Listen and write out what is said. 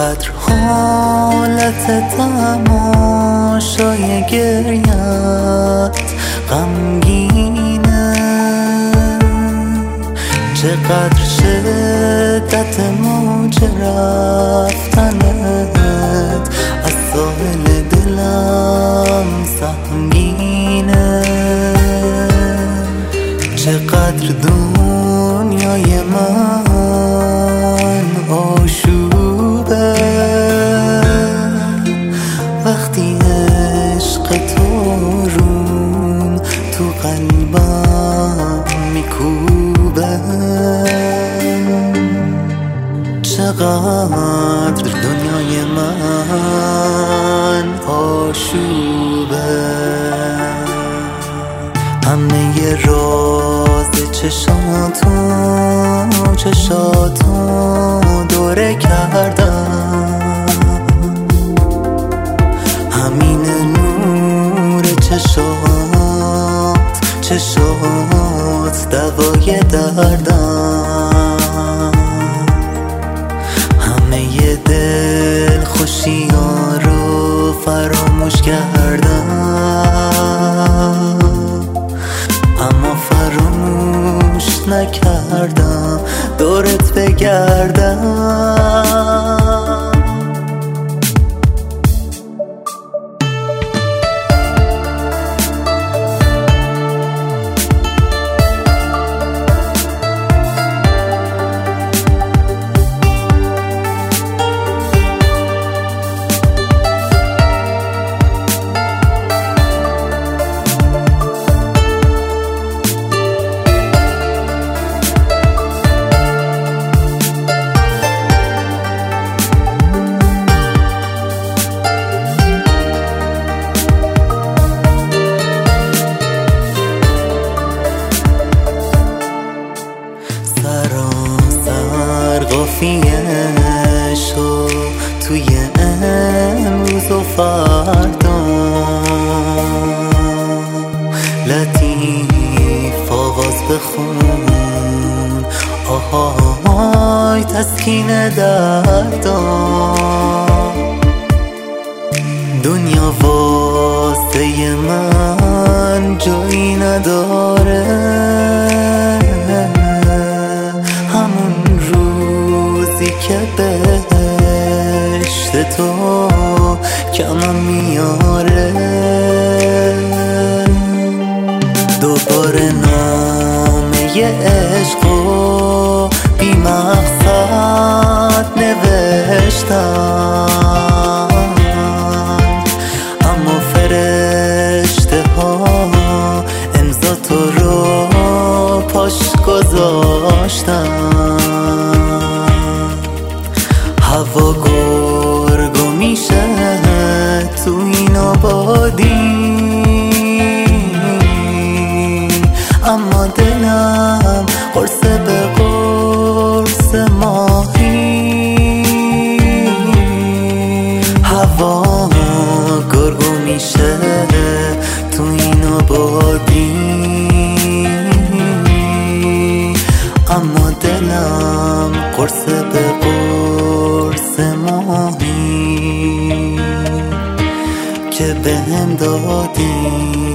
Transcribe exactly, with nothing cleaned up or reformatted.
چقدر حالت تماشای گریت غمگینه، چقدر شدت موج رفتنت از ساحل دلم سهمگینه، چقدر دنیای من آشوبه وقتی عشق تو روم تو قلبم میکوبه، چقدر دنیای من آشوبه، همه ی راز چشاتو چشاتو دوره کردم، همین نور چشات چشات دوای دردم، همه ی دل خوشی ها رو فراموش کردم، اما فراموش نکردم دورت بگردم. قافیه‌شو توی امروز و فردا لطیف آواز بخون، آهای تسکین دردا، دنیا واسه من جایی نداره، که بهشت تو کمم میاره، دوباره نامه عشقو بی مقصد نوشتم، اما فرشته ها امضا تو رو پاش گذاشتن، هوا گرگو میشه تو این آبادی، اما دلم قرص به قرص ماهی، هوا گرگو میشه تو این آبادی، اما دلم قرص به قرص ماهی که بهم دادی.